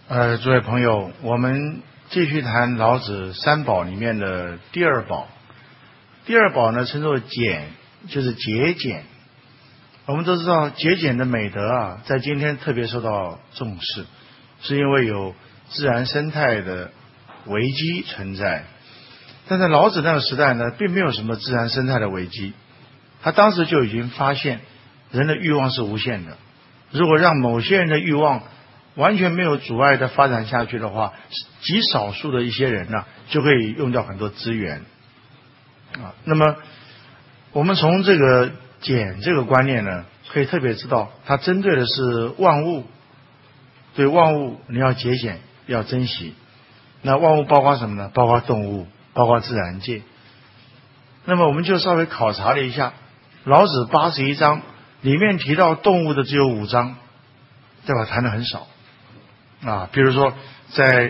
诸位朋友，我们继续谈老子三宝里面的第二宝。第二宝呢，称作俭，就是节俭。我们都知道节俭的美德啊，在今天特别受到重视，是因为有自然生态的危机存在。但在老子那个时代呢，并没有什么自然生态的危机，他当时就已经发现人的欲望是无限的。如果让某些人的欲望完全没有阻碍的发展下去的话，极少数的一些人呢，就可以用掉很多资源啊。那么我们从这个俭这个观念呢，可以特别知道，它针对的是万物，对万物你要节俭，要珍惜。那万物包括什么呢？包括动物，包括自然界。那么我们就稍微考察了一下，老子81章里面提到动物的只有5章，对吧？谈的很少啊。比如说在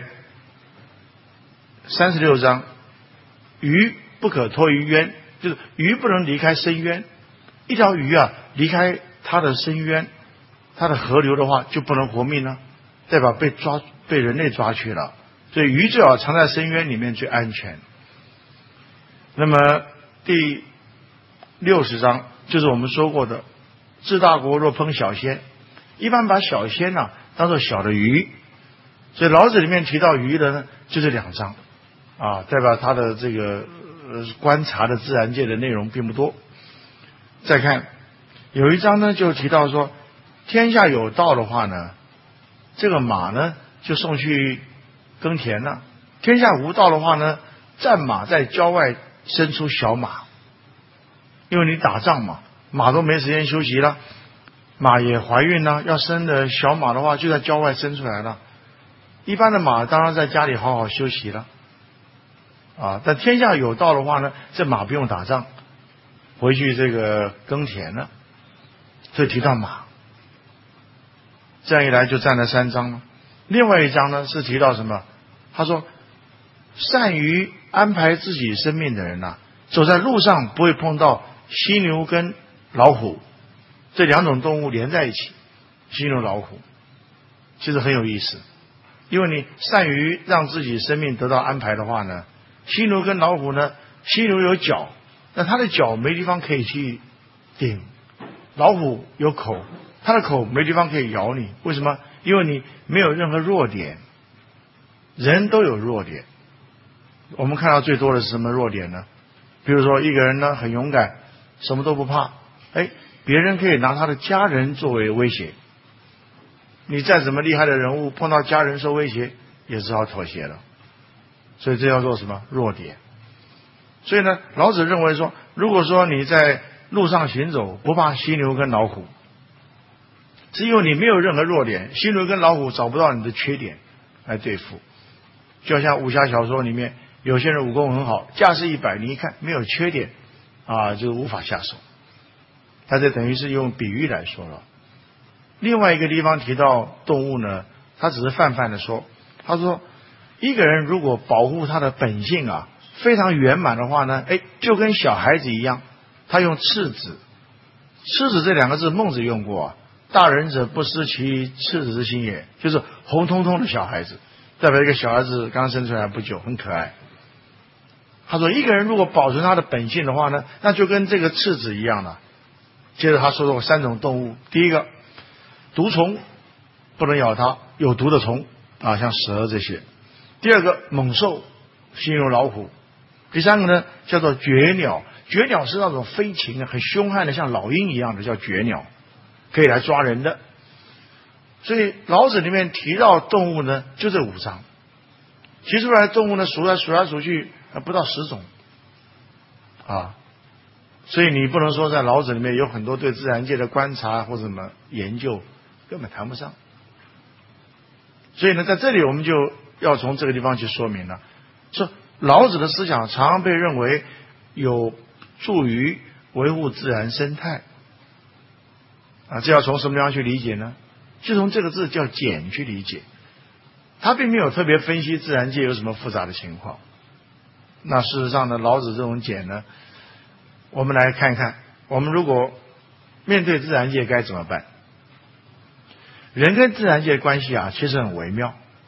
36章，鱼不可脱于渊，就是鱼不能离开深渊。一条鱼啊，离开它的深渊，它的河流的话，就不能活命了，对吧？被人类抓去了。所以鱼最好藏在深渊里面最安全。那么第60章就是我们说过的，治大国若烹小鲜，一般把小鲜呢当做小的鱼，所以老子里面提到鱼的呢，就这2章啊，代表他的这个观察的自然界的内容并不多。再看有一章呢，就提到说，天下有道的话呢，这个马呢就送去耕田了；天下无道的话呢，战马在郊外生出小马，因为你打仗嘛，马都没时间休息了，马也怀孕了，要生的小马的话就在郊外生出来了。一般的马当然在家里好好休息了啊，但天下有道的话呢，这马不用打仗，回去这个耕田了，所以提到马。这样一来就占了3章了。另外一章呢是提到什么？他说，善于安排自己生命的人啊，走在路上不会碰到犀牛跟老虎这2种动物连在一起。犀牛老虎其实很有意思，因为你善于让自己生命得到安排的话呢，犀牛跟老虎呢，犀牛有角，那它的角没地方可以去顶，老虎有口，它的口没地方可以咬你。为什么？因为你没有任何弱点。人都有弱点，我们看到最多的是什么弱点呢？比如说一个人呢很勇敢，什么都不怕，别人可以拿他的家人作为威胁。你再怎么厉害的人物，碰到家人受威胁，也只好妥协了。所以这叫做什么？弱点。所以呢，老子认为说，如果说你在路上行走不怕犀牛跟老虎，是因为你没有任何弱点，犀牛跟老虎找不到你的缺点来对付。就像武侠小说里面有些人武功很好，架势100，你一看没有缺点啊，就无法下手。他这等于是用比喻来说了。另外一个地方提到动物呢，他只是泛泛的说，他说一个人如果保护他的本性啊非常圆满的话呢，就跟小孩子一样，他用赤子。赤子这2个字孟子用过啊，大人者不失其赤子之心也，就是红彤彤的小孩子，代表一个小孩子刚生出来不久，很可爱。他说一个人如果保存他的本性的话呢，那就跟这个赤子一样了。接着他说了3种动物，第一个毒虫不能咬它，有毒的虫啊，像蛇这些。第二个猛兽，犀牛老虎。第3个呢叫做绝鸟，绝鸟是那种飞禽的很凶悍的，像老鹰一样的叫绝鸟，可以来抓人的。所以老子里面提到动物呢，就这5章，提出来动物呢数来数去不到10种啊。所以你不能说在老子里面有很多对自然界的观察或者什么研究，根本谈不上。所以呢，在这里我们就要从这个地方去说明了，说老子的思想常常被认为有助于维护自然生态啊。这要从什么地方去理解呢？就从这个字叫俭去理解。他并没有特别分析自然界有什么复杂的情况。那事实上呢，老子这种俭呢，我们来看一看，我们如果面对自然界该怎么办？人跟自然界的关系啊，其实很微妙。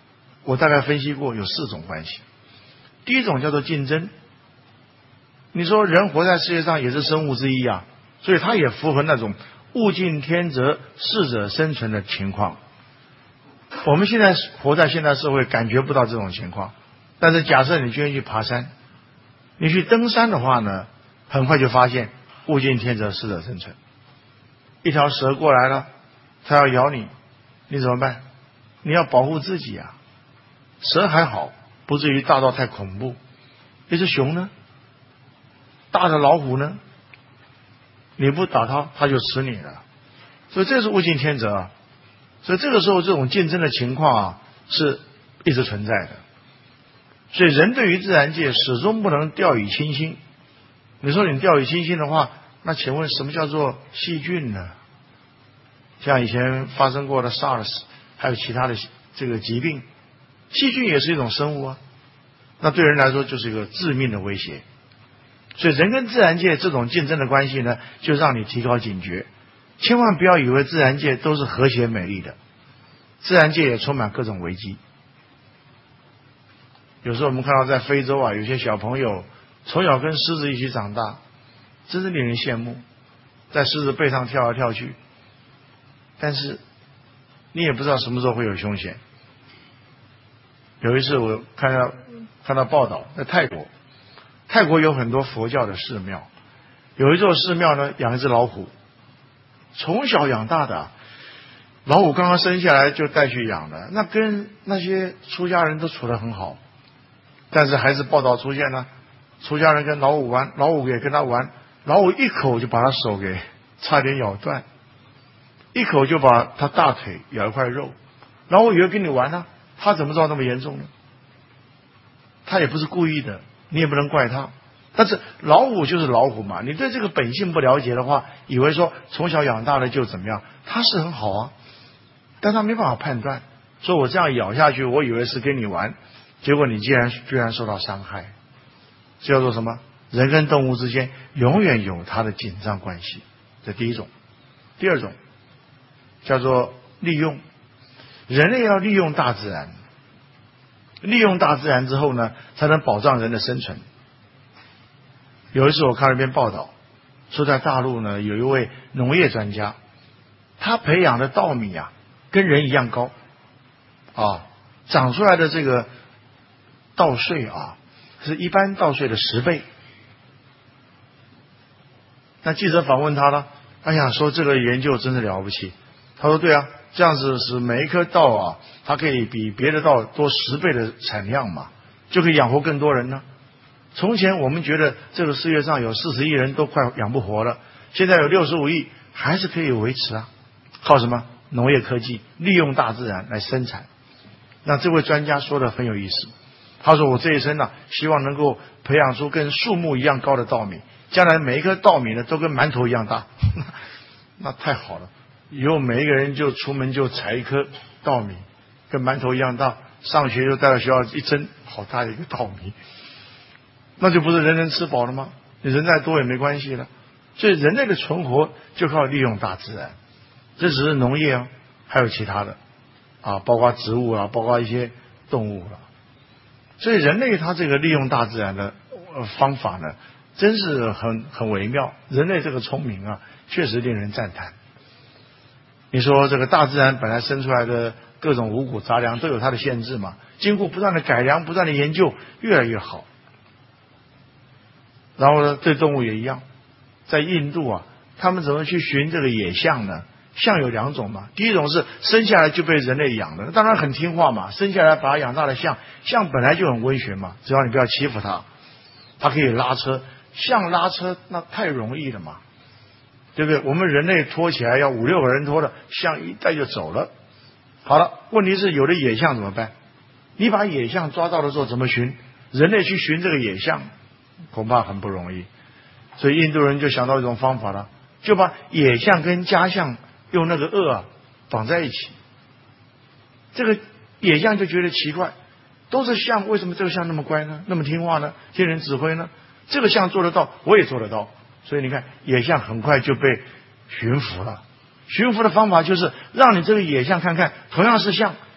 我大概分析过有4种关系。第一种叫做竞争。你说人活在世界上也是生物之一啊，所以它也符合那种物竞天择、适者生存的情况。我们现在活在现代社会，感觉不到这种情况。但是假设你今天去爬山，你去登山的话呢，很快就发现物竞天择、适者生存。一条蛇过来了，它要咬你，你怎么办？你要保护自己啊。蛇还好，不至于大到太恐怖。一只熊呢？大的老虎呢？你不打它，它就吃你了。所以这是物竞天择啊。所以这个时候，这种竞争的情况啊，是一直存在的。所以人对于自然界始终不能掉以轻心。你说你掉以轻心的话，那请问什么叫做细菌呢？像以前发生过的 SARS， 还有其他的这个疾病，细菌也是一种生物啊。那对人来说就是一个致命的威胁。所以人跟自然界这种竞争的关系呢，就让你提高警觉，千万不要以为自然界都是和谐美丽的，自然界也充满各种危机。有时候我们看到在非洲啊，有些小朋友从小跟狮子一起长大，真是令人羡慕，在狮子背上跳来跳去，但是你也不知道什么时候会有凶险。有一次我看到报道，在泰国有很多佛教的寺庙，有一座寺庙呢养一只老虎，从小养大的，老虎刚刚生下来就带去养的，那跟那些出家人都处得很好。但是还是报道出现了，出家人跟老虎玩，老虎也跟他玩，老虎一口就把他手给差点咬断，一口就把他大腿咬一块肉。老虎以为跟你玩呢，他怎么知道那么严重呢？他也不是故意的，你也不能怪他。但是老虎就是老虎嘛，你对这个本性不了解的话，以为说从小养大的就怎么样，他是很好啊，但他没办法判断，说我这样咬下去，我以为是跟你玩，结果你居然受到伤害。这叫做什么？人跟动物之间永远有它的紧张关系，这第一种。第二种叫做利用，人类要利用大自然，利用大自然之后呢，才能保障人的生存。有一次我看了一篇报道，说在大陆呢有一位农业专家，他培养的稻米啊跟人一样高啊，长出来的这个稻穗啊是一般稻穗的10倍。那记者访问他了，哎呀，说这个研究真是了不起。他说对啊，这样子使每一颗稻啊，它可以比别的稻多10倍的产量嘛，就可以养活更多人呢。从前我们觉得这个世界上有40亿人都快养不活了，现在有65亿还是可以维持啊。靠什么？农业科技，利用大自然来生产。那这位专家说的很有意思，他说我这一生希望能够培养出跟树木一样高的稻米，将来每一颗稻米呢都跟馒头一样大那太好了，以后每一个人就出门就采一颗稻米，跟馒头一样大，上学就带到学校一蒸，好大的一个稻米，那就不是人人吃饱了吗？你人再多也没关系了。所以人类的存活就靠利用大自然，这只是农业啊，还有其他的啊，包括植物啊，包括一些动物了。所以人类他这个利用大自然的方法呢，真是很微妙。人类这个聪明啊，确实令人赞叹。你说这个大自然本来生出来的各种五谷杂粮都有它的限制嘛，经过不断的改良，不断的研究，越来越好。然后呢，对动物也一样，在印度啊，他们怎么去寻这个野象呢？象有2种嘛，第一种是生下来就被人类养的，当然很听话嘛，生下来把它养大的象本来就很温驯嘛，只要你不要欺负它，它可以拉车，象拉车那太容易了嘛，对不对？我们人类拖起来要5-6个人拖的，象一带就走了。好了，问题是有的野象怎么办？你把野象抓到的时候怎么寻？人类去寻这个野象恐怕很不容易，所以印度人就想到一种方法了，就把野象跟家象用那个轭绑在一起。这个野象就觉得奇怪，都是象，为什么这个象那么乖呢？那么听话呢？听人指挥呢？这个象做得到，我也做得到。所以你看，野象很快就被驯服了。驯服的方法就是让你这个野象看看，同样是象，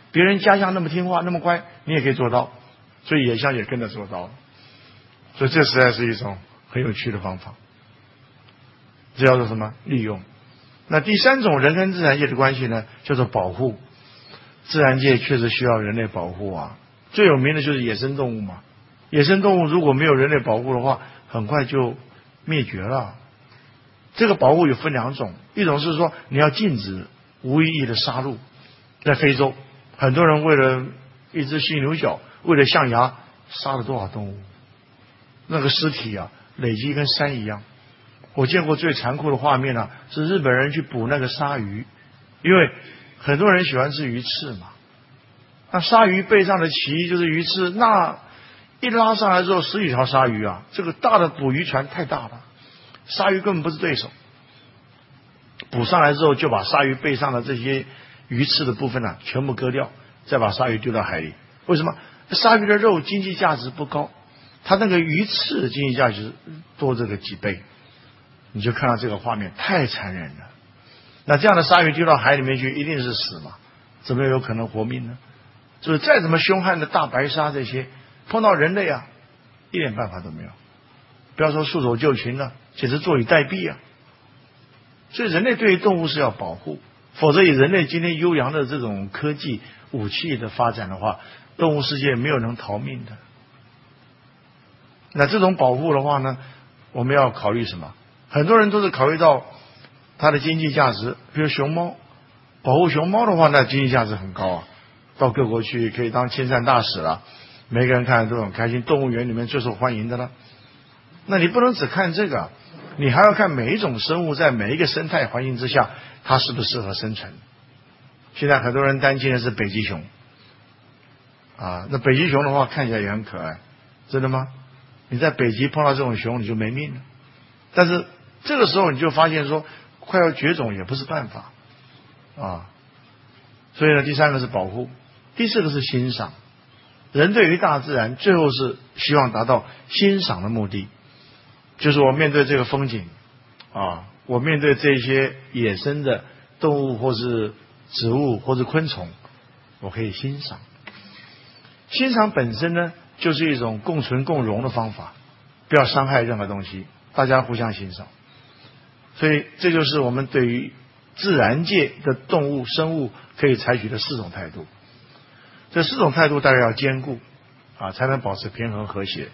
别人家乡那么听话那么乖，你也可以做到，所以野象也跟着做到了。所以这实在是一种很有趣的方法，这叫做什么？利用。那第三种人跟自然界的关系呢，叫做保护。自然界确实需要人类保护啊，最有名的就是野生动物嘛。野生动物如果没有人类保护的话，很快就灭绝了。这个保护有分两种，一种是说你要禁止无意义的杀戮。在非洲，很多人为了一只犀牛角，为了象牙，杀了多少动物，那个尸体啊累积跟山一样。我见过最残酷的画面啊，是日本人去捕那个鲨鱼，因为很多人喜欢吃鱼翅嘛，那鲨鱼背上的鳍就是鱼翅，那一拉上来之后10几条鲨鱼啊，这个大的捕鱼船太大了，鲨鱼根本不是对手。捕上来之后，就把鲨鱼背上的这些鱼翅的部分啊全部割掉，再把鲨鱼丢到海里。为什么？鲨鱼的肉经济价值不高，它那个鱼翅的经济价值多这个几倍。你就看到这个画面太残忍了。那这样的鲨鱼丢到海里面去，一定是死嘛？怎么有可能活命呢？就是再怎么凶悍的大白鲨，这些碰到人类啊，一点办法都没有。不要说束手就擒了，简直坐以待毙啊！所以人类对于动物是要保护，否则以人类今天悠扬的这种科技武器的发展的话，动物世界没有能逃命的。那这种保护的话呢，我们要考虑什么？很多人都是考虑到它的经济价值，比如熊猫，保护熊猫的话，那经济价值很高啊，到各国去可以当亲善大使了，每个人看都很开心，动物园里面最受欢迎的了。那你不能只看这个，你还要看每一种生物在每一个生态环境之下，它适不适合生存。现在很多人担心的是北极熊啊，那北极熊的话看起来也很可爱，真的吗？你在北极碰到这种熊，你就没命了。但是这个时候你就发现说，快要绝种也不是办法啊。所以呢，第三个是保护，第四个是欣赏。人对于大自然最后是希望达到欣赏的目的，就是我面对这个风景啊，我面对这些野生的动物或是植物或是昆虫，我可以欣赏。欣赏本身呢，就是一种共存共荣的方法，不要伤害任何东西，大家互相欣赏。所以这就是我们对于自然界的动物生物可以采取的4种态度。这4种态度大家要兼顾啊，才能保持平衡和谐。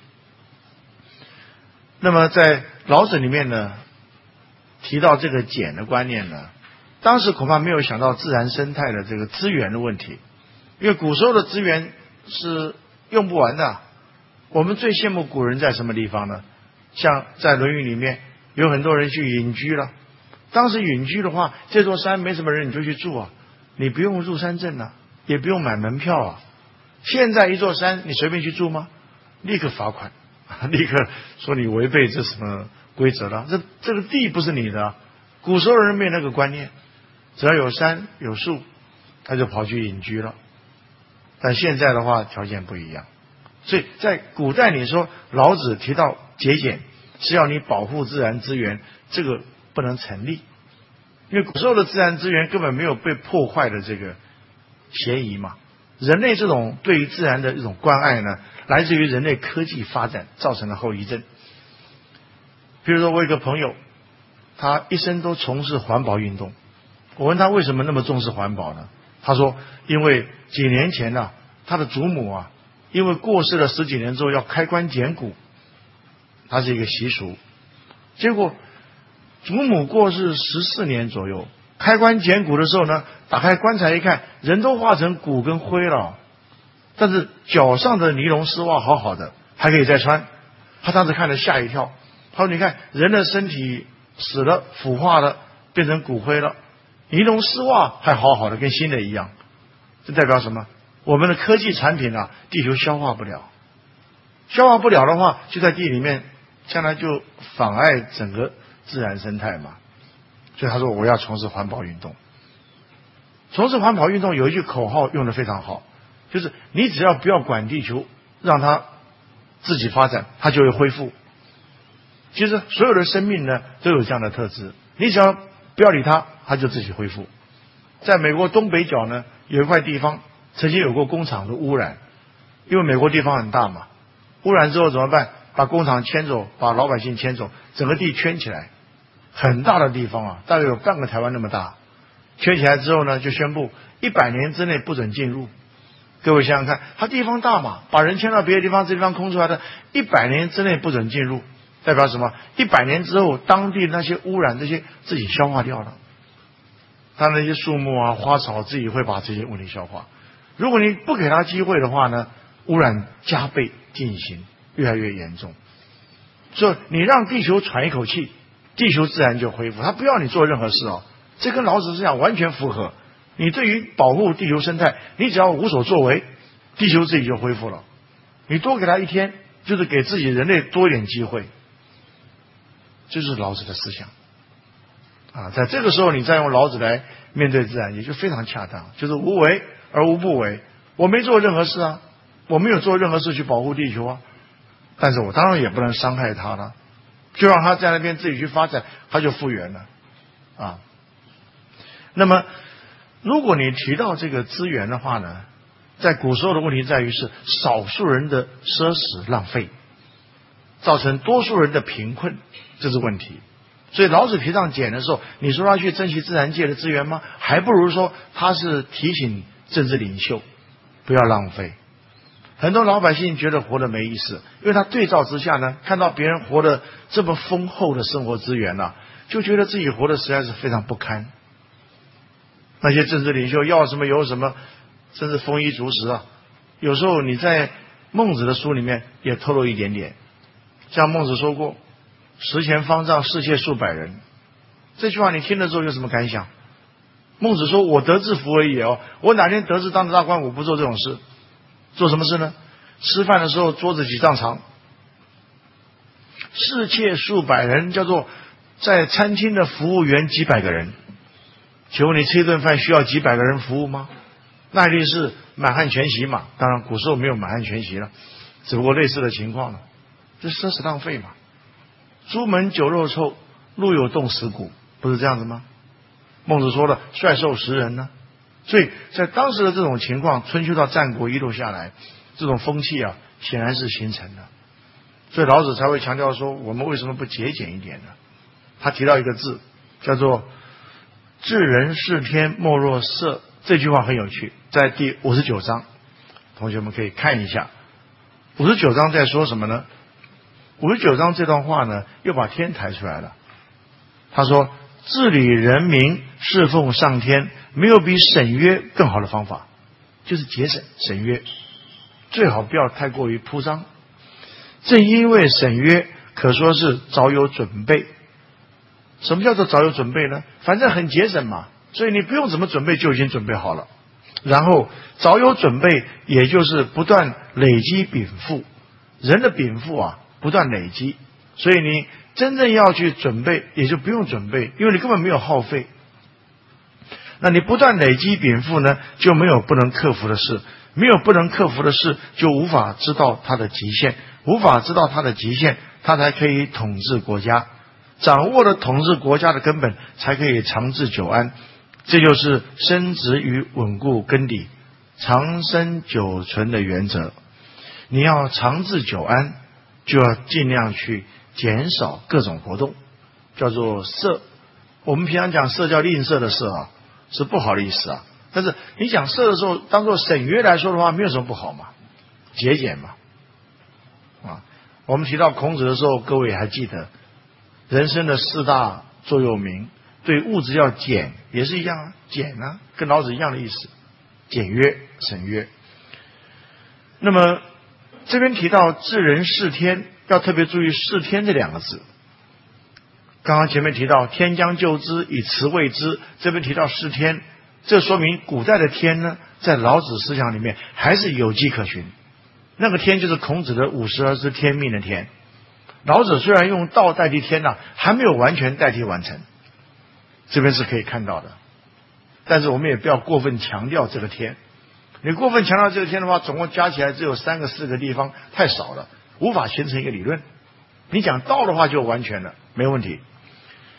那么在老子里面呢，提到这个减的观念呢，当时恐怕没有想到自然生态的这个资源的问题，因为古时候的资源是用不完的。我们最羡慕古人在什么地方呢？像在《论语》里面有很多人去隐居了。当时隐居的话，这座山没什么人，你就去住啊，你不用入山证啊，也不用买门票啊。现在一座山你随便去住吗？立刻罚款，立刻说你违背这什么规则了，这个地不是你的啊。古时候人没有那个观念，只要有山有树，他就跑去隐居了。但现在的话条件不一样，所以在古代你说老子提到节俭是要你保护自然资源，这个不能成立，因为古时候的自然资源根本没有被破坏的这个嫌疑嘛。人类这种对于自然的一种关爱呢，来自于人类科技发展造成的后遗症。比如说我有一个朋友，他一生都从事环保运动，我问他为什么那么重视环保呢？他说因为几年前呢，他的祖母啊因为过世了10几年之后要开棺捡骨，它是一个习俗，结果祖母过世14年左右，开棺捡骨的时候呢，打开棺材一看，人都化成骨跟灰了，但是脚上的尼龙丝袜好好的，还可以再穿。他当时看了吓一跳，他说你看人的身体死了腐化了变成骨灰了，尼龙丝袜还好好的跟新的一样，这代表什么？我们的科技产品啊，地球消化不了，消化不了的话就在地里面，将来就妨碍整个自然生态嘛。所以他说我要从事环保运动。从事环保运动有一句口号用得非常好，就是你只要不要管地球，让它自己发展，它就会恢复。其实所有的生命呢都有这样的特质，你只要不要理它，它就自己恢复。在美国东北角呢有一块地方曾经有过工厂的污染，因为美国地方很大嘛，污染之后怎么办？把工厂迁走，把老百姓迁走，整个地圈起来，很大的地方啊，大概有半个台湾那么大。圈起来之后呢，就宣布100年之内不准进入。各位想想看，它地方大嘛，把人迁到别的地方，这地方空出来的，100年之内不准进入，代表什么？100年之后，当地那些污染这些自己消化掉了，它那些树木啊、花草自己会把这些问题消化。如果你不给它机会的话呢，污染加倍进行，越来越严重。所以你让地球喘一口气，地球自然就恢复。它不要你做任何事哦，这跟老子思想完全符合。你对于保护地球生态，你只要无所作为，地球自己就恢复了。你多给它一天，就是给自己人类多一点机会。这就是老子的思想啊！在这个时候，你再用老子来面对自然，也就非常恰当，就是无为而无不为。我没做任何事啊，我没有做任何事去保护地球啊，但是我当然也不能伤害它了，就让它在那边自己去发展，它就复原了啊。那么如果你提到这个资源的话呢，在古时候的问题在于是少数人的奢侈浪费，造成多数人的贫困，这是问题。所以老子提倡减的时候，你说他去珍惜自然界的资源吗？还不如说他是提醒政治领袖不要浪费。很多老百姓觉得活得没意思，因为他对照之下呢，看到别人活得这么丰厚的生活资源啊，就觉得自己活得实在是非常不堪。那些政治领袖要什么有什么，真是丰衣足食啊。有时候你在孟子的书里面也透露一点点，像孟子说过食前方丈，士妾数百人，这句话你听了之后有什么感想？孟子说我得志服而已哦，我哪天得志当大官，我不做这种事。做什么事呢？吃饭的时候桌子几丈长，士妾数百人，叫做在餐厅的服务员几百个人。请问你吃一顿饭需要几百个人服务吗？那一定是满汉全席嘛。当然古时候没有满汉全席了，只不过类似的情况了，这奢侈浪费嘛。朱门酒肉臭，路有冻死骨，不是这样子吗？孟子说了率兽食人呢。所以在当时的这种情况，春秋到战国一路下来，这种风气啊显然是形成的。所以老子才会强调说，我们为什么不节俭一点呢？他提到一个字叫做治人事天莫若色，这句话很有趣，在第59章，同学们可以看一下。59章在说什么呢？59章这段话呢，又把天抬出来了。他说治理人民，侍奉上天，没有比审约更好的方法，就是节省审约，最好不要太过于铺张。正因为审约可说是早有准备。什么叫做早有准备呢？反正很节省嘛，所以你不用怎么准备就已经准备好了。然后早有准备，也就是不断累积禀赋。人的禀赋啊不断累积，所以你真正要去准备也就不用准备，因为你根本没有耗费。那你不断累积禀赋呢，就没有不能克服的事，没有不能克服的事，就无法知道它的极限，无法知道它的极限，它才可以统治国家。掌握了统治国家的根本，才可以长治久安。这就是深植与稳固根底、长生久存的原则。你要长治久安，就要尽量去减少各种活动，叫做色。我们平常讲色叫吝啬的色啊，是不好的意思啊。但是你讲色的时候，当做审约来说的话，没有什么不好嘛，节俭嘛。啊，我们提到孔子的时候，各位还记得人生的4大座右铭，对物质要俭也是一样啊，俭啊，跟老子一样的意思，简约省约。那么这边提到治人事天，要特别注意事天这2个字。刚刚前面提到天将就之，以慈卫之，这边提到事天，这说明古代的天呢，在老子思想里面还是有迹可循。那个天就是孔子的52之天命的天。老子虽然用道代替天呢，还没有完全代替完成，这边是可以看到的。但是我们也不要过分强调这个天，你过分强调这个天的话，总共加起来只有3个4个地方，太少了，无法形成一个理论。你讲道的话就完全了，没问题。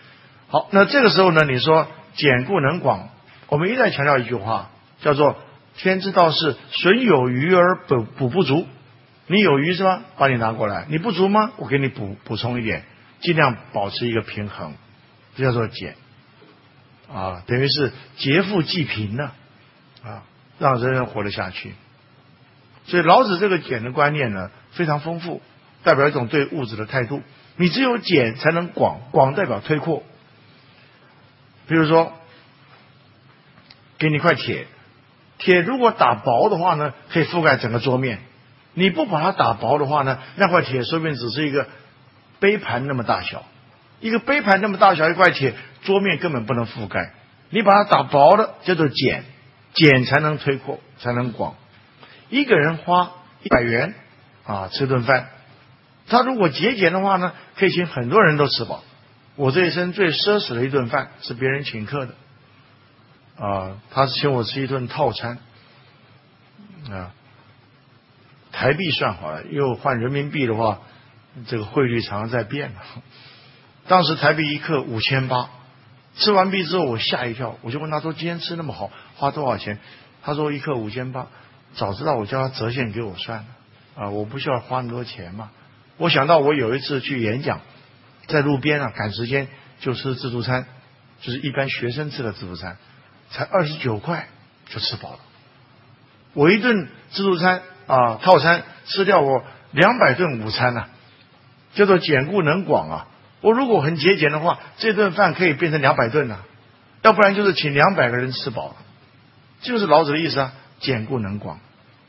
好，那这个时候呢，你说简固能广，我们一再强调一句话，叫做天之道是损有余而补不足。你有余是吧？把你拿过来。你不足吗？我给你补充一点，尽量保持一个平衡，这叫做俭啊，等于是劫富济贫呢啊，让人人活得下去。所以老子这个俭的观念呢非常丰富，代表一种对物质的态度。你只有俭才能广，广代表推扩。比如说，给你一块铁，铁如果打薄的话呢，可以覆盖整个桌面。你不把它打薄的话呢，那块铁说不定只是一个杯盘那么大小，一个杯盘那么大小一块铁，桌面根本不能覆盖。你把它打薄了，叫做俭，俭才能推扩，才能广。一个人花100元啊吃顿饭，他如果节俭的话呢，可以请很多人都吃饱。我这一生最奢侈的一顿饭是别人请客的啊，他是请我吃一顿套餐啊。台币算好了，又换人民币的话，这个汇率常常在变了。当时台币一克5800，吃完币之后我吓一跳，我就问他说：“今天吃那么好，花多少钱？”他说：“一克5800。”早知道我叫他折现给我算了啊，我不需要花那么多钱嘛。我想到我有一次去演讲，在路边啊赶时间就吃自助餐，就是一般学生吃的自助餐，才29块就吃饱了。我一顿自助餐啊套餐吃掉我200顿午餐啊，叫做俭固能广啊。我如果很节俭的话，这顿饭可以变成200顿啊，要不然就是请200个人吃饱了。这就是老子的意思啊，俭固能广。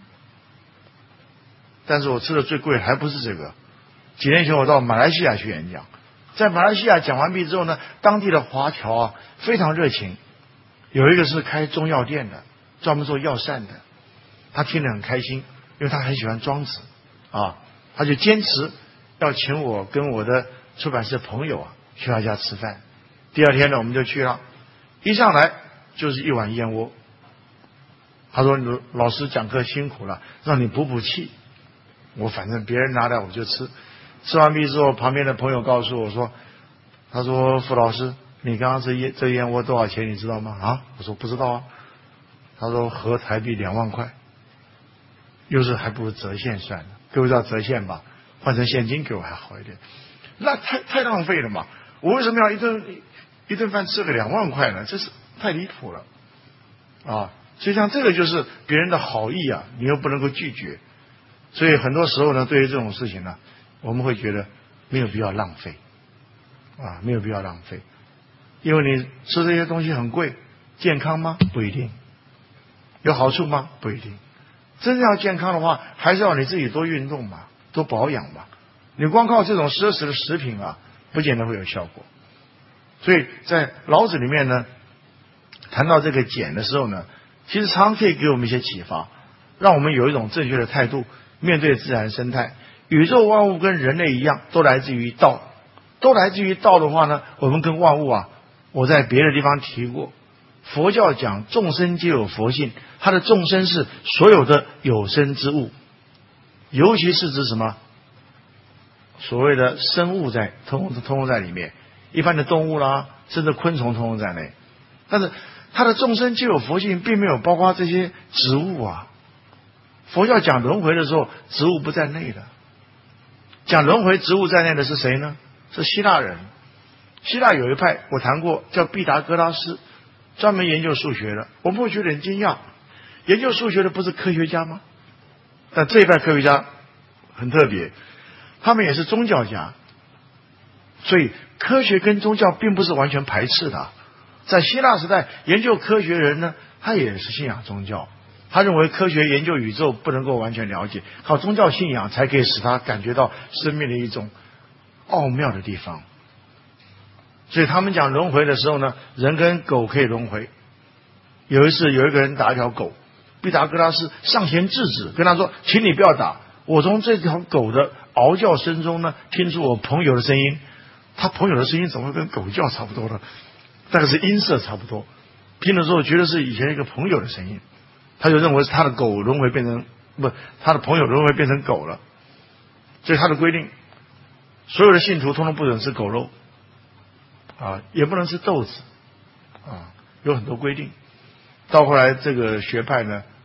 但是我吃的最贵还不是这个。几年前我到马来西亚去演讲，在马来西亚讲完毕之后呢，当地的华侨啊非常热情，有一个是开中药店的，专门做药膳的，他听得很开心，因为他很喜欢庄子啊，他就坚持要请我跟我的出版社朋友啊去他家吃饭。第二天呢，我们就去了，一上来就是一碗燕窝。他说：“老师讲课辛苦了，让你补补气。”我反正别人拿来我就吃。吃完毕之后，旁边的朋友告诉我说：“他说傅老师，你刚刚这燕窝多少钱？你知道吗？”啊，我说不知道啊。他说合台币2万块，又是还不如折现算了。各位知道折现吧？换成现金给我还好一点。那太浪费了嘛！我为什么要一顿饭吃个2万块呢？这是太离谱了啊！所以像这个就是别人的好意啊，你又不能够拒绝。所以很多时候呢，对于这种事情呢，我们会觉得没有必要浪费啊，没有必要浪费。因为你吃这些东西很贵，健康吗？不一定。有好处吗？不一定。真正要健康的话，还是要你自己多运动嘛，多保养嘛。你光靠这种奢侈的食品啊，不见得会有效果。所以在老子里面呢，谈到这个俭的时候呢，其实常常可以给我们一些启发，让我们有一种正确的态度面对自然生态。宇宙万物跟人类一样，都来自于道。都来自于道的话呢，我们跟万物啊，我在别的地方提过，佛教讲众生皆有佛性，它的众生是所有的有生之物，尤其是指什么？所谓的生物在通通在里面，一般的动物啦，甚至昆虫通通在内。但是它的众生皆有佛性，并没有包括这些植物啊。佛教讲轮回的时候，植物不在内的。讲轮回植物在内的是谁呢？是希腊人。希腊有一派我谈过，叫毕达哥拉斯，专门研究数学的。我们会觉得很惊讶，研究数学的不是科学家吗？但这一派科学家很特别，他们也是宗教家。所以科学跟宗教并不是完全排斥的。在希腊时代，研究科学人呢，他也是信仰宗教。他认为科学研究宇宙不能够完全了解，靠宗教信仰才可以使他感觉到生命的一种奥妙的地方。所以他们讲轮回的时候呢，人跟狗可以轮回。有一次有一个人打一条狗，毕达哥拉斯上前制止，跟他说：“请你不要打，我从这条狗的嗷叫声中呢，听出我朋友的声音。他朋友的声音怎么会跟狗叫差不多呢？大概是音色差不多。听的时候觉得是以前一个朋友的声音。”他就认为是他的狗轮回变成他的朋友轮回变成狗了，所以他的规定，所有的信徒通通不准吃狗肉啊，也不能吃豆子啊，有很多规定。到后来这个学派呢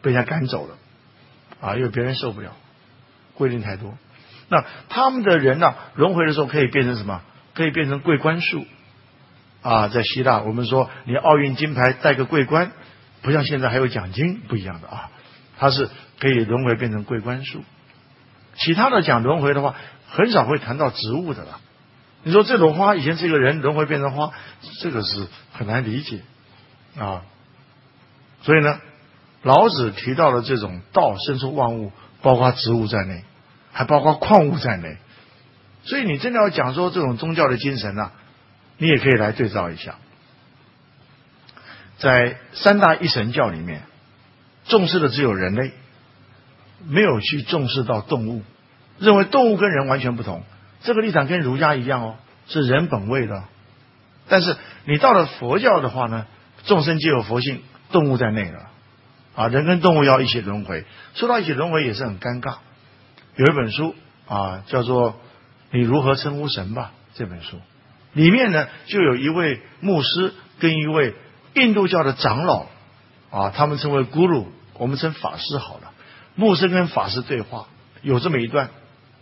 被人家赶走了啊，因为别人受不了，规定太多。那他们的人呢，轮回的时候可以变成什么？可以变成桂冠树啊。在希腊，我们说你奥运金牌带个桂冠，不像现在还有奖金，不一样的啊。它是可以轮回变成桂冠树。其他的讲轮回的话，很少会谈到植物的了。你说这朵花以前是一个人，轮回变成花，这个是很难理解啊。所以呢，老子提到的这种道生出万物，包括植物在内，还包括矿物在内。所以你真的要讲说这种宗教的精神啊，你也可以来对照一下。在三大一神教里面，重视的只有人类，没有去重视到动物，认为动物跟人完全不同。这个立场跟儒家一样哦，是人本位的。但是你到了佛教的话呢，众生皆有佛性，动物在内了啊，人跟动物要一起轮回。说到一起轮回也是很尴尬。有一本书啊，叫做《你如何称呼神》吧，这本书里面呢，就有一位牧师跟一位印度教的长老啊，他们称为 guru， 我们称法师好了。牧师跟法师对话，有这么一段。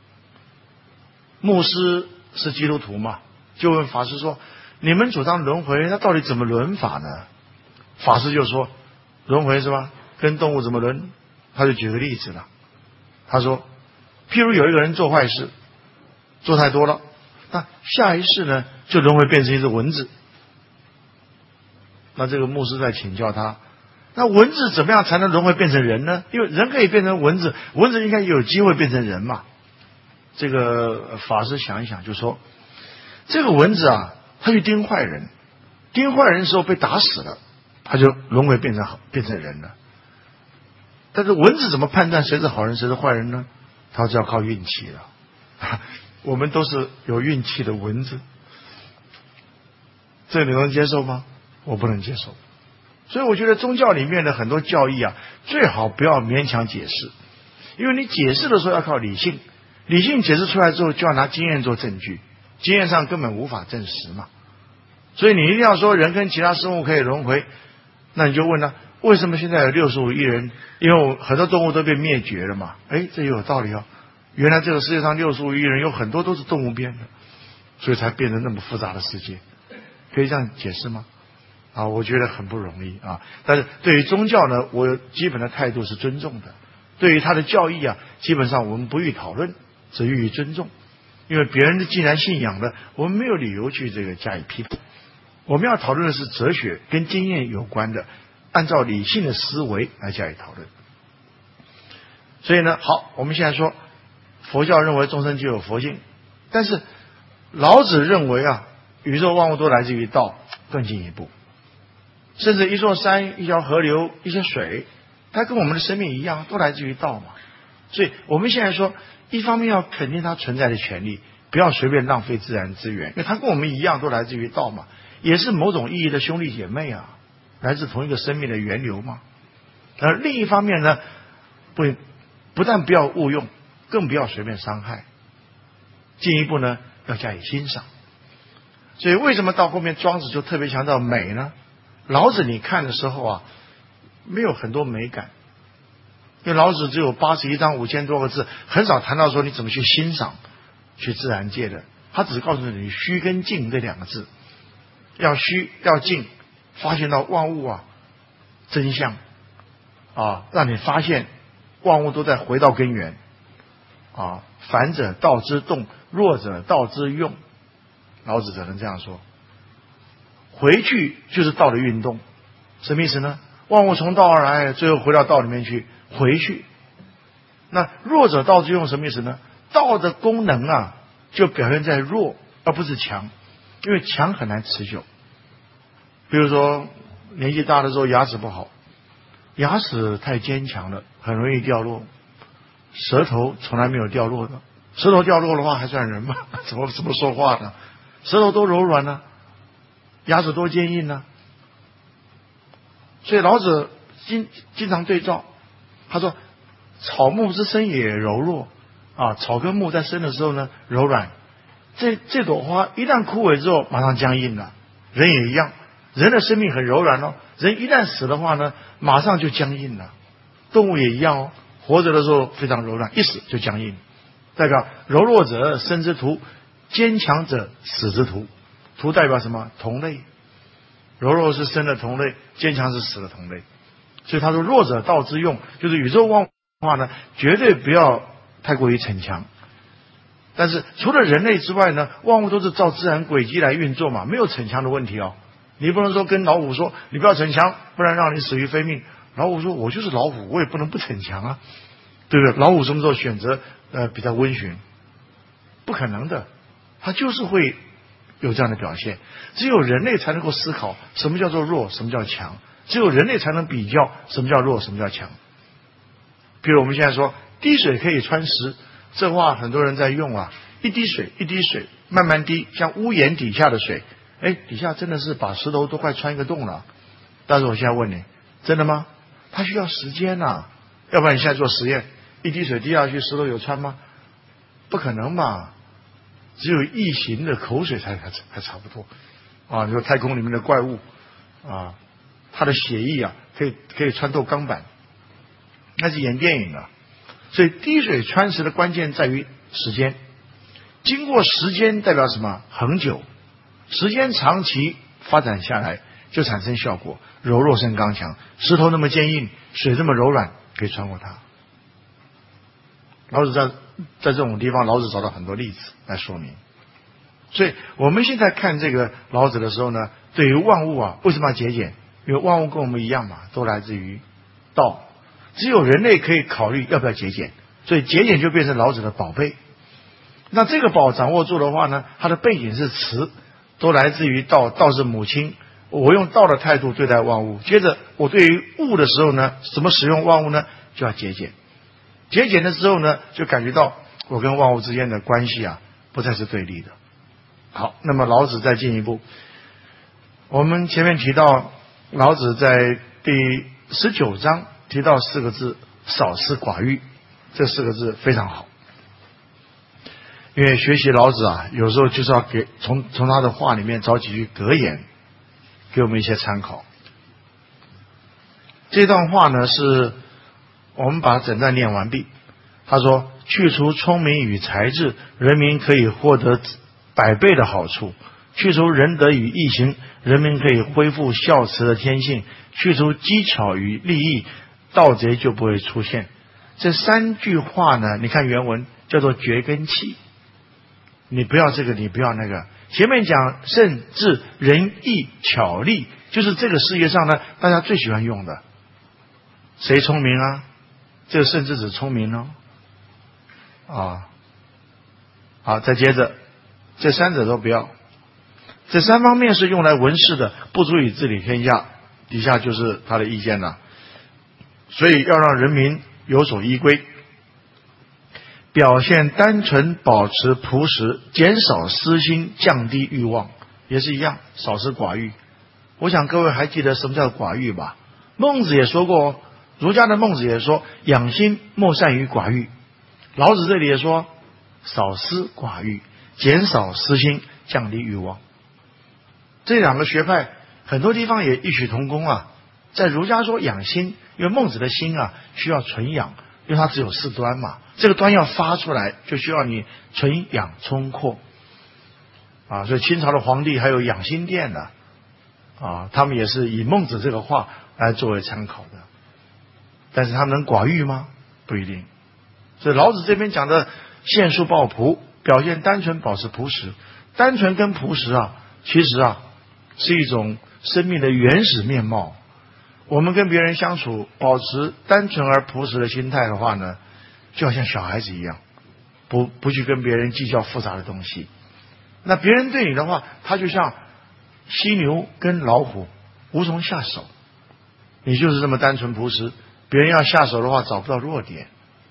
牧师是基督徒嘛，就问法师说：“你们主张轮回，那到底怎么轮法呢？”法师就说：“轮回是吧？跟动物怎么轮？”他就举个例子了。他说：“譬如有一个人做坏事，做太多了，那下一世呢，就轮回变成一只蚊子。”那这个牧师在请教他，那蚊子怎么样才能轮回变成人呢？因为人可以变成蚊子，蚊子应该有机会变成人嘛。这个法师想一想就说，这个蚊子啊，他去叮坏人，叮坏人的时候被打死了，他就轮回变成人了。但是蚊子怎么判断谁是好人谁是坏人呢？他就要靠运气了。我们都是有运气的蚊子，这你能接受吗？我不能接受。所以我觉得宗教里面的很多教义啊，最好不要勉强解释，因为你解释的时候要靠理性，理性解释出来之后就要拿经验做证据，经验上根本无法证实嘛。所以你一定要说人跟其他生物可以轮回，那你就问他，为什么现在有65亿人？因为很多动物都被灭绝了嘛。这也有道理哦。原来这个世界上65亿人有很多都是动物变的，所以才变成那么复杂的世界。可以这样解释吗？啊，我觉得很不容易啊。但是对于宗教呢，我基本的态度是尊重的。对于他的教义啊，基本上我们不予讨论，只予以尊重。因为别人既然信仰了，我们没有理由去加以批判。我们要讨论的是哲学跟经验有关的，按照理性的思维来加以讨论。所以呢，好，我们现在说佛教认为众生皆有佛性，但是老子认为啊，宇宙万物都来自于道，更进一步。甚至一座山、一条河流、一些水，它跟我们的生命一样，都来自于道嘛。所以我们现在说，一方面要肯定它存在的权利，不要随便浪费自然资源，因为它跟我们一样，都来自于道嘛，也是某种意义的兄弟姐妹啊，来自同一个生命的源流嘛。而另一方面呢，不但不要误用，更不要随便伤害，进一步呢要加以欣赏。所以为什么到后面庄子就特别强调美呢？老子你看的时候啊，没有很多美感，因为老子只有81章5000多个字，很少谈到说你怎么去欣赏去自然界的。他只告诉你虚跟静这两个字，要虚要静，发现到万物啊真相啊，让你发现万物都在回到根源啊。凡者道之动，弱者道之用。老子只能这样说。回去就是道的运动，什么意思呢？万物从道而来，最后回到道里面去，回去。那弱者道之用什么意思呢？道的功能啊，就表现在弱，而不是强，因为强很难持久。比如说年纪大的时候牙齿不好，牙齿太坚强了，很容易掉落。舌头从来没有掉落的，舌头掉落的话还算人吗？怎么说话呢？舌头多柔软呢，牙齿多坚硬呢。所以老子经常对照，他说草木之生也柔弱啊，草跟木在生的时候呢柔软，这朵花一旦枯萎之后马上僵硬了。人也一样，人的生命很柔软哦，人一旦死的话呢马上就僵硬了。 动物也一样哦，活着的时候非常柔软，一死就僵硬，代表柔弱者生之徒，坚强者死之徒。徒代表什么？同类。柔弱是生的同类，坚强是死的同类。所以他说弱者道之用，就是宇宙万物的话呢，绝对不要太过于逞强。但是除了人类之外呢，万物都是照自然轨迹来运作嘛，没有逞强的问题哦。你不能说跟老虎说你不要逞强，不然让你死于非命。老虎说我就是老虎，我也不能不逞强啊，对不对？老虎什么时候选择比较温驯？不可能的，它就是会有这样的表现。只有人类才能够思考什么叫做弱，什么叫强。只有人类才能比较什么叫弱，什么叫强。比如我们现在说滴水可以穿石，这话很多人在用啊，一滴水一滴水慢慢滴，像屋檐底下的水，底下真的是把石头都快穿一个洞了。但是我现在问你，真的吗？它需要时间啊，要不然你现在做实验，一滴水滴下去，石头有穿吗？不可能嘛，只有异形的口水还差不多啊。你说太空里面的怪物啊，它的血液啊，可以穿透钢板，那是演电影的。所以滴水穿石的关键在于时间，经过时间代表什么？恒久，时间长期发展下来就产生效果，柔弱胜刚强。石头那么坚硬，水这么柔软，可以穿过它。老子在这种地方，老子找到很多例子来说明。所以我们现在看这个老子的时候呢，对于万物啊，为什么要节俭？因为万物跟我们一样嘛，都来自于道。只有人类可以考虑要不要节俭，所以节俭就变成老子的宝贝。那这个宝掌握住的话呢，它的背景是慈，都来自于道，道是母亲。我用道的态度对待万物，接着我对于物的时候呢，怎么使用万物呢？就要节俭。节俭的时候呢，就感觉到我跟万物之间的关系啊，不再是对立的。好，那么老子再进一步，我们前面提到老子在第19章提到4个字，少私寡欲，这4个字非常好。因为学习老子啊，有时候就是要从他的话里面找几句格言，给我们一些参考。这段话呢，是我们把整段念完毕。他说：去除聪明与才智，人民可以获得100倍的好处；去除仁德与义行，人民可以恢复孝慈的天性；去除机巧与利益，盗贼就不会出现。这3句话呢，你看原文叫做绝根器。你不要这个，你不要那个。前面讲圣智仁义巧利，就是这个世界上呢，大家最喜欢用的。谁聪明啊？这个圣智指聪明哦。好，再接着，这3者都不要。这3方面是用来文事的，不足以治理天下。底下就是他的意见了。所以要让人民有所依归。表现单纯，保持朴实，减少私心，降低欲望，也是一样，少私寡欲。我想各位还记得什么叫寡欲吧？孟子也说过，儒家的孟子也说，养心莫善于寡欲。老子这里也说，少私寡欲，减少私心，降低欲望。这2个学派很多地方也异曲同工啊。在儒家说养心，因为孟子的心啊需要纯养，因为它只有4端嘛，这个端要发出来，就需要你纯养充阔所以清朝的皇帝还有养心殿的他们也是以孟子这个话来作为参考的。但是他们能寡欲吗？不一定。所以老子这边讲的现述抱朴，表现单纯，保持朴实。单纯跟朴实其实是一种生命的原始面貌。我们跟别人相处，保持单纯而朴实的心态的话呢，就好像小孩子一样，不去跟别人计较复杂的东西。那别人对你的话，他就像犀牛跟老虎，无从下手。你就是这么单纯朴实，别人要下手的话，找不到弱点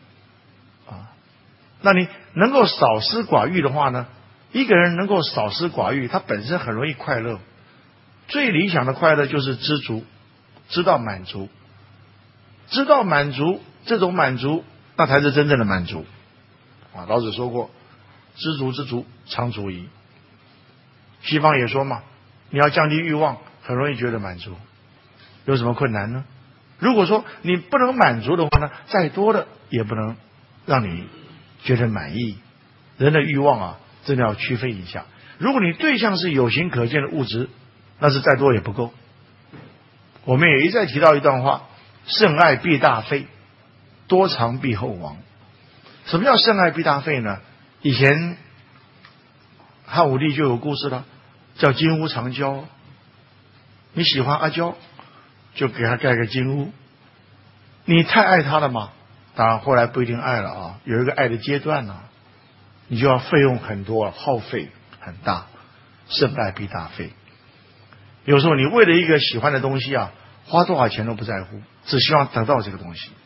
那你能够少私寡欲的话呢，一个人能够少私寡欲，他本身很容易快乐。最理想的快乐就是知足，知道满足，知道满足，这种满足那才是真正的满足老子说过，知足知足，常足矣。西方也说嘛，你要降低欲望，很容易觉得满足。有什么困难呢？ 如果说你不能满足的话呢，再多的也不能让你觉得满意。人的欲望啊，真的要区分一下。如果你对象是有形可见的物质，那是再多也不够。我们也一再提到一段话：甚爱必大费，多藏必厚亡。什么叫甚爱必大费呢？以前汉武帝就有故事了，叫金屋藏娇。你喜欢阿娇，就给他盖个金屋。你太爱他了嘛，当然后来不一定爱了啊，有一个爱的阶段呢，你就要费用很多，耗费很大，甚爱必大费。有时候你为了一个喜欢的东西啊，花多少钱都不在乎，只希望得到这个东西。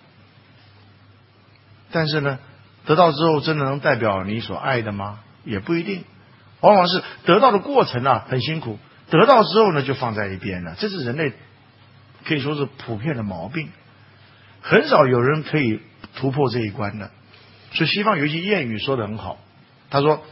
但是呢，得到之后真的能代表你所爱的吗？也不一定，往往是得到的过程啊很辛苦，得到之后呢就放在一边了。这是人类可以说是普遍的毛病，很少有人可以突破这一关的。所以西方有一句谚语说得很好，他说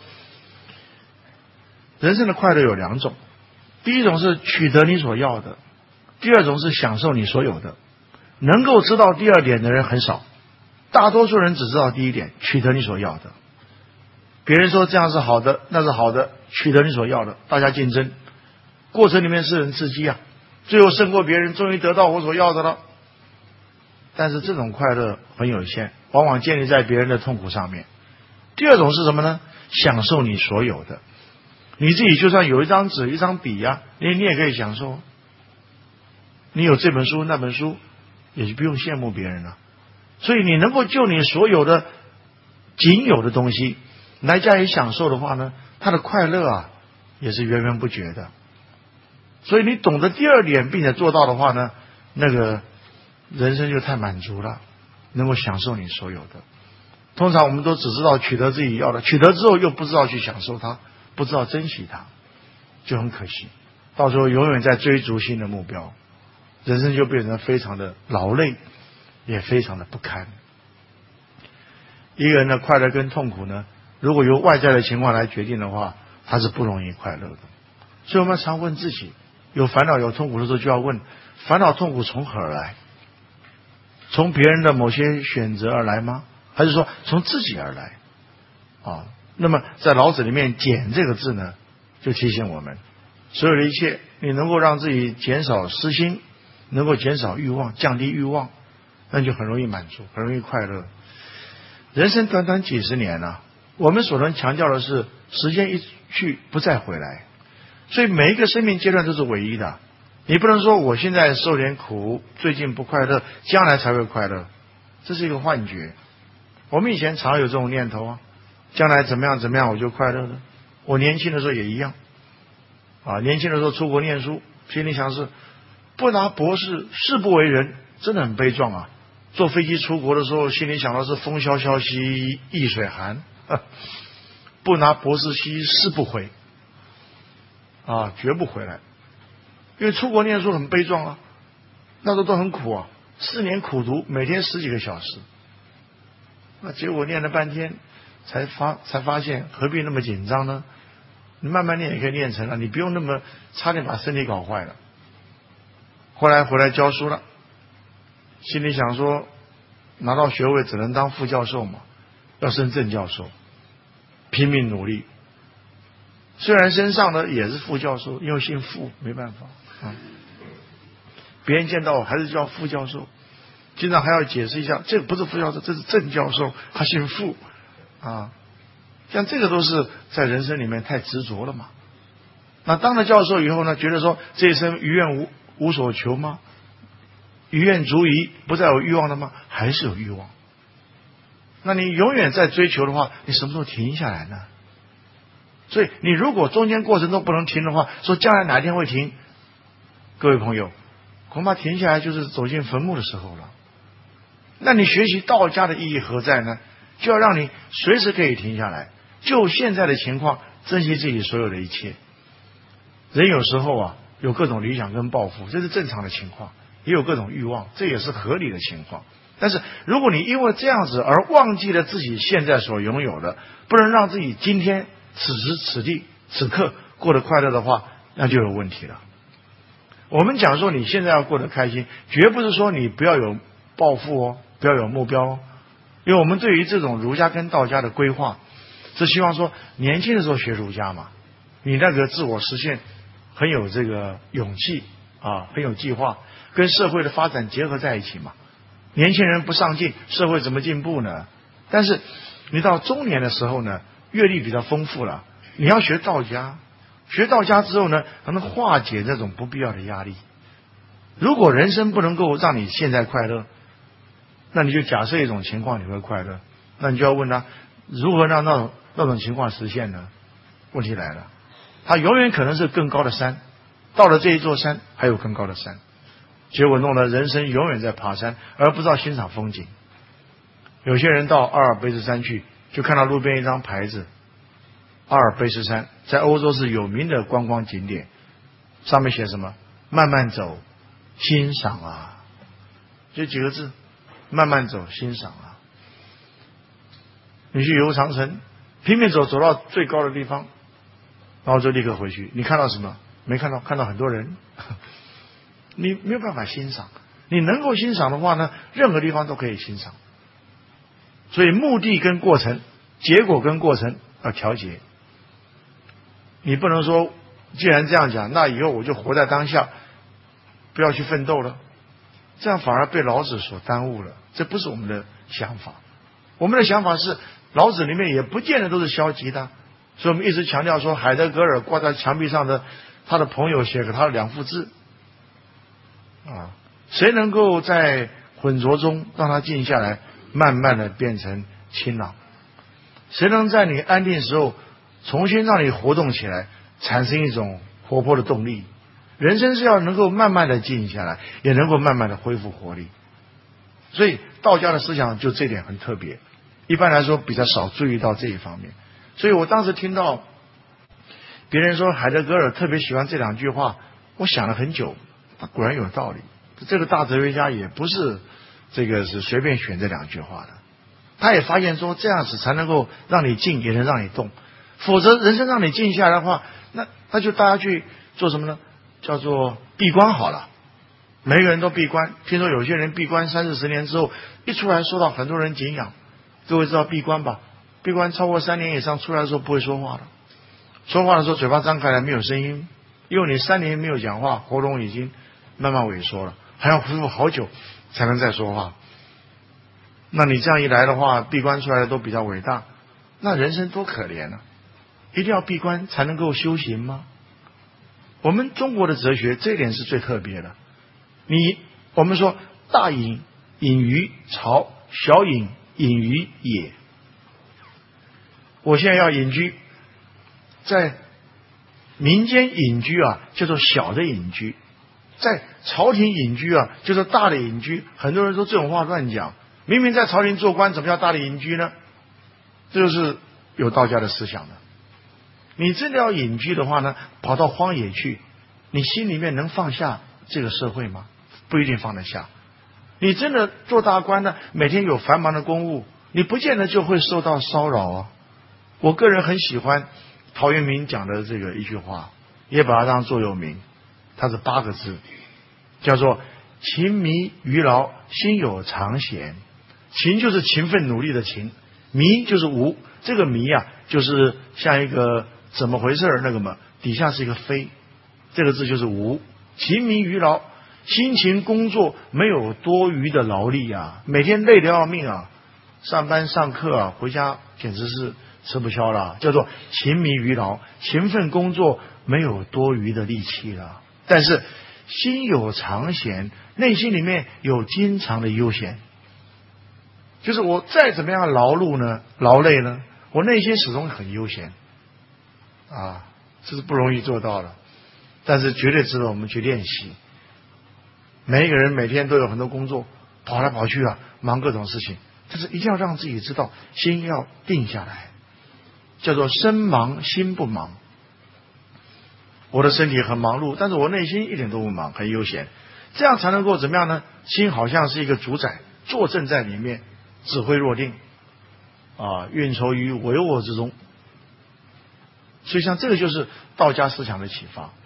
人生的快乐有两种，第一种是取得你所要的，第二种是享受你所有的。能够知道第二点的人很少，大多数人只知道第一点，取得你所要的。别人说这样是好的，那是好的，取得你所要的，大家竞争，过程里面是人刺激啊，最后胜过别人，终于得到我所要的了。但是这种快乐很有限，往往建立在别人的痛苦上面。第二种是什么呢？享受你所有的。你自己就算有一张纸一张笔啊，你也可以享受。你有这本书那本书，也就不用羡慕别人了。所以你能够就你所有的仅有的东西来加以享受的话呢，他的快乐啊也是源源不绝的。所以你懂得第二点并且做到的话呢，那个人生就太满足了，能够享受你所有的。通常我们都只知道取得自己要的，取得之后又不知道去享受它，不知道珍惜它，就很可惜。到时候永远在追逐新的目标，人生就变成非常的劳累，也非常的不堪。一个人的快乐跟痛苦呢，如果由外在的情况来决定的话，他是不容易快乐的。所以我们常问自己，有烦恼有痛苦的时候，就要问烦恼痛苦从何而来？从别人的某些选择而来吗？还是说从自己而来啊？那么在老子里面减这个字呢，就提醒我们，所有的一切你能够让自己减少私心，能够减少欲望，降低欲望，那就很容易满足，很容易快乐。人生短短几十年啊，我们所能强调的是时间一去不再回来，所以每一个生命阶段都是唯一的。你不能说我现在受点苦，最近不快乐，将来才会快乐，这是一个幻觉。我们以前常有这种念头啊，将来怎么样怎么样我就快乐了。我年轻的时候也一样啊，年轻的时候出国念书，心里想是不拿博士誓不为人，真的很悲壮啊。坐飞机出国的时候，心里想到是风萧萧兮易水寒，不拿博士兮誓不回啊，绝不回来。因为出国念书很悲壮啊，那时候都很苦啊，4年苦读，每天10几个小时。那结果念了半天，才发现何必那么紧张呢？你慢慢念也可以念成了，你不用那么差点把身体搞坏了。后来回来教书了，心里想说，拿到学位只能当副教授嘛，要升正教授，拼命努力。虽然身上呢也是副教授，因为姓傅，没办法啊。别人见到我还是叫副教授，经常还要解释一下，这个不是副教授，这是正教授，他姓傅啊。像这个都是在人生里面太执着了嘛。那当了教授以后呢，觉得说这一生于愿无所求吗？于愿足矣，不再有欲望了吗？还是有欲望。那你永远在追求的话，你什么时候停下来呢？所以你如果中间过程都不能停的话，说将来哪一天会停，各位朋友，恐怕停下来就是走进坟墓的时候了。那你学习道家的意义何在呢？就要让你随时可以停下来，就现在的情况珍惜自己所有的一切。人有时候啊有各种理想跟抱负，这是正常的情况，也有各种欲望，这也是合理的情况。但是如果你因为这样子而忘记了自己现在所拥有的，不能让自己今天此时此地此刻过得快乐的话，那就有问题了。 我们讲说你现在要过得开心，绝不是说你不要有抱负哦，不要有目标哦。因为我们对于这种儒家跟道家的规划，是希望说年轻的时候学儒家嘛，你那个自我实现很有这个勇气啊，很有计划，跟社会的发展结合在一起嘛。年轻人不上进，社会怎么进步呢？但是你到中年的时候呢，阅历比较丰富了，你要学道家，学道家之后呢，才能化解这种不必要的压力。如果人生不能够让你现在快乐，那你就假设一种情况你会快乐，那你就要问他如何让那种情况实现呢？问题来了，他永远可能是更高的山，到了这一座山还有更高的山，结果弄得人生永远在爬山，而不知道欣赏风景。有些人到阿尔卑斯山去，就看到路边一张牌子，阿尔卑斯山在欧洲是有名的观光景点，上面写什么？慢慢走，欣赏啊，就几个字，慢慢走，欣赏啊。你去游长城，拼命走，走到最高的地方，然后就立刻回去。你看到什么？没看到，看到很多人。你没有办法欣赏。你能够欣赏的话呢，任何地方都可以欣赏。所以目的跟过程，结果跟过程要调节。你不能说，既然这样讲，那以后我就活在当下，不要去奋斗了，这样反而被老子所耽误了。这不是我们的想法。我们的想法是，老子里面也不见得都是消极的，所以我们一直强调说，海德格尔挂在墙壁上的他的朋友写给他的2幅字啊，谁能够在混浊中让他静下来，慢慢的变成清朗？谁能在你安定的时候重新让你活动起来，产生一种活泼的动力？人生是要能够慢慢的静下来，也能够慢慢的恢复活力。所以道家的思想就这点很特别，一般来说比较少注意到这一方面。所以我当时听到别人说海德格尔特别喜欢这2句话，我想了很久，果然有道理。这个大哲学家也不是这个是随便选这2句话的，他也发现说这样子才能够让你静，也能让你动。否则人生让你静下来的话，那就大家去做什么呢？叫做闭关好了。每个人都闭关，听说有些人闭关30-40年之后，一出来受到很多人敬仰。各位知道闭关吧？闭关超过3年以上，出来的时候不会说话了。说话的时候嘴巴张开来没有声音，因为你3年没有讲话，喉咙已经慢慢萎缩了，还要恢复好久才能再说话。那你这样一来的话，闭关出来的都比较伟大，那人生多可怜啊！一定要闭关才能够修行吗？我们中国的哲学这一点是最特别的。我们说大隐隐于朝，小隐隐于野。我现在要隐居，在民间隐居啊，叫做小的隐居；在朝廷隐居啊，叫做大的隐居。很多人说这种话乱讲，明明在朝廷做官，怎么叫大的隐居呢？这就是有道家的思想的。你真的要隐居的话呢，跑到荒野去，你心里面能放下这个社会吗？不一定放得下。你真的做大官呢，每天有繁忙的公务，你不见得就会受到骚扰啊。我个人很喜欢陶渊明讲的这个一句话，也把它当座右铭，它是8个字，叫做勤弥于劳，心有常闲。勤就是勤奋努力的勤，弥就是无，这个弥啊，就是像一个怎么回事那个嘛，底下是一个非，这个字就是无。勤弥于劳，辛勤工作，没有多余的劳力啊，每天累得要命啊，上班上课啊，回家简直是吃不消了，叫做勤弥于劳，勤奋工作，没有多余的力气了。但是心有常闲，内心里面有经常的悠闲，就是我再怎么样劳碌呢，劳累呢，我内心始终很悠闲啊，这是不容易做到的，但是绝对值得我们去练习。每一个人每天都有很多工作，跑来跑去啊，忙各种事情，但是一定要让自己知道心要定下来，叫做身忙心不忙。我的身体很忙碌，但是我内心一点都不忙，很悠闲，这样才能够怎么样呢？心好像是一个主宰，坐镇在里面，指挥若定啊，运筹于帷幄之中。所以像这个就是道家思想的启发。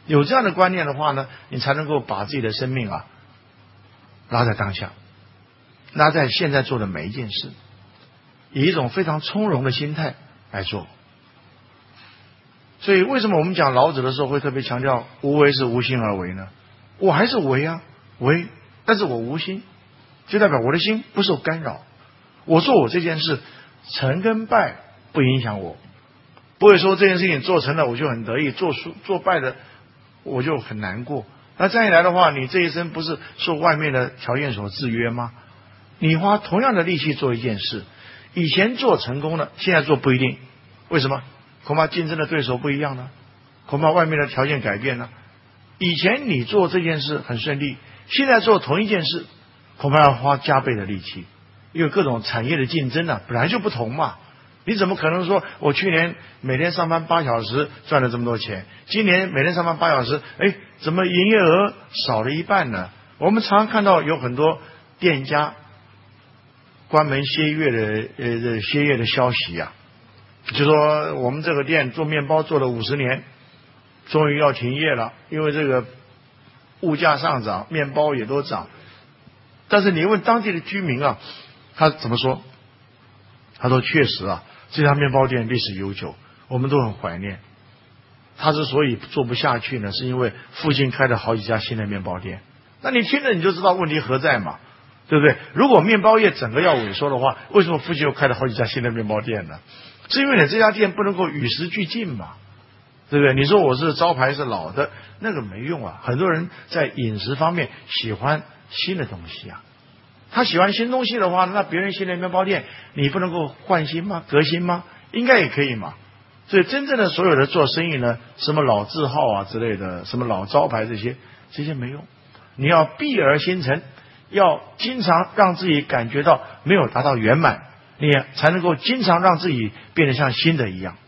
有这样的观念的话呢，你才能够把自己的生命拉在当下，拉在现在做的每一件事，以一种非常从容的心态来做。所以为什么我们讲老子的时候会特别强调无为是无心而为呢？我还是为为，但是我无心，就代表我的心不受干扰。我做我这件事，成跟败不影响我，不会说这件事情做成了我就很得意，做败的我就很难过。那这样一来的话，你这一生不是受外面的条件所制约吗？你花同样的力气做一件事，以前做成功了，现在做不一定。为什么？恐怕竞争的对手不一样了，恐怕外面的条件改变了。以前你做这件事很顺利，现在做同一件事，恐怕要花加倍的力气，因为各种产业的竞争本来就不同嘛。你怎么可能说我去年每天上班8小时赚了这么多钱，今年每天上班8小时，怎么营业额少了一半呢？我们常常看到有很多店家关门歇业的消息就说我们这个店做面包做了50年，终于要停业了，因为这个物价上涨，面包也都涨。但是你问当地的居民他怎么说？他说确实这家面包店历史悠久，我们都很怀念。他之所以做不下去呢，是因为附近开了好几家新的面包店。那你听着你就知道问题何在嘛，对不对？如果面包业整个要萎缩的话，为什么附近又开了好几家新的面包店呢？是因为你这家店不能够与时俱进嘛，对不对？你说我是招牌是老的，那个没用很多人在饮食方面喜欢新的东西他喜欢新东西的话，那别人新的面包店你不能够换新吗？革新吗？应该也可以嘛。所以真正的所有的做生意呢，什么老字号之类的，什么老招牌这些没用。你要避而新成，要经常让自己感觉到没有达到圆满，你才能够经常让自己变得像新的一样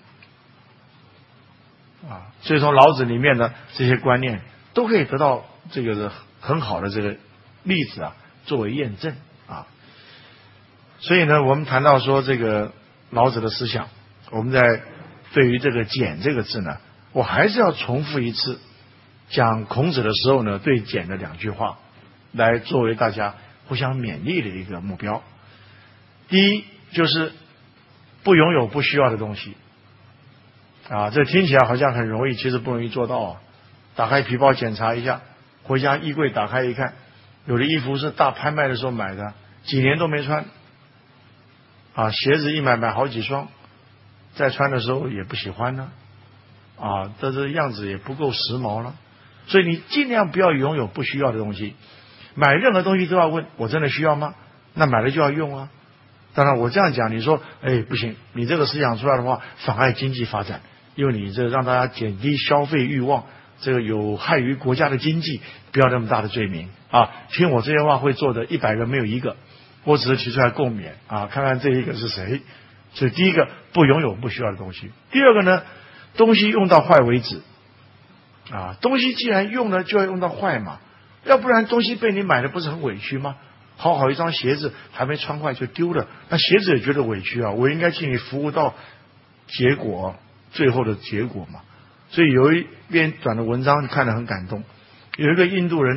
所以从老子里面的这些观念都可以得到这个很好的这个例子作为验证所以呢，我们谈到说这个老子的思想，我们在对于这个俭这个字呢，我还是要重复一次讲孔子的时候呢，对俭的2句话，来作为大家互相勉励的一个目标。第一就是不拥有不需要的东西这听起来好像很容易，其实不容易做到打开皮包检查一下，回家衣柜打开一看，有的衣服是大拍卖的时候买的，几年都没穿鞋子一买好几双，再穿的时候也不喜欢呢但是样子也不够时髦了。所以你尽量不要拥有不需要的东西，买任何东西都要问我真的需要吗？那买了就要用当然我这样讲，你说不行，你这个思想出来的话妨碍经济发展，因为你这让大家减低消费欲望，这个有害于国家的经济，不要那么大的罪名听我这些话会做的100个没有1个，我只是提出来共勉看看这一个是谁。所以第一个不拥有不需要的东西，第二个呢，东西用到坏为止东西既然用了就要用到坏嘛，要不然东西被你买的不是很委屈吗？好一双鞋子还没穿坏就丢了，那鞋子也觉得委屈我应该替你服务到结果，最后的结果嘛。所以有一篇短的文章看得很感动，有一个印度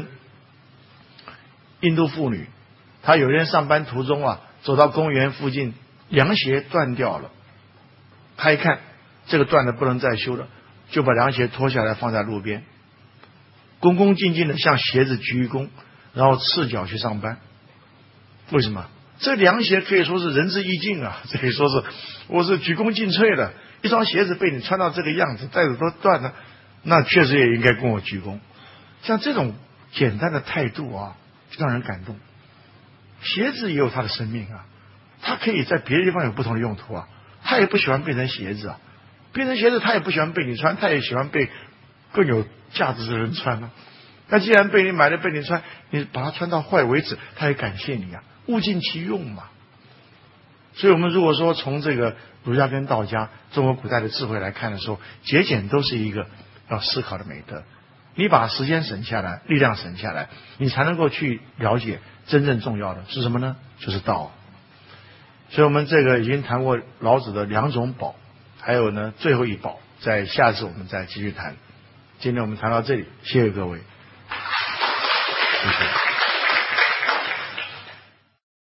妇女，她有一天上班途中走到公园附近，凉鞋断掉了，她一看这个断了不能再修了，就把凉鞋脱下来放在路边，恭恭敬敬的向鞋子鞠躬，然后赤脚去上班。为什么？这凉鞋可以说是仁至义尽这可以说是我是鞠躬尽瘁的。一双鞋子被你穿到这个样子，带子都断了，那确实也应该跟我鞠躬。像这种简单的态度就让人感动。鞋子也有它的生命它可以在别的地方有不同的用途它也不喜欢变成鞋子变成鞋子它也不喜欢被你穿，它也喜欢被更有价值的人穿那既然被你买了被你穿，你把它穿到坏为止，它也感谢你物尽其用嘛。所以我们如果说从这个儒家跟道家中国古代的智慧来看的时候，节俭都是一个要思考的美德。你把时间省下来，力量省下来，你才能够去了解真正重要的是什么呢？就是道。所以我们这个已经谈过老子的2种宝，还有呢最后一宝，在下次我们再继续谈。 今天我们谈到这里，谢谢各位。谢谢。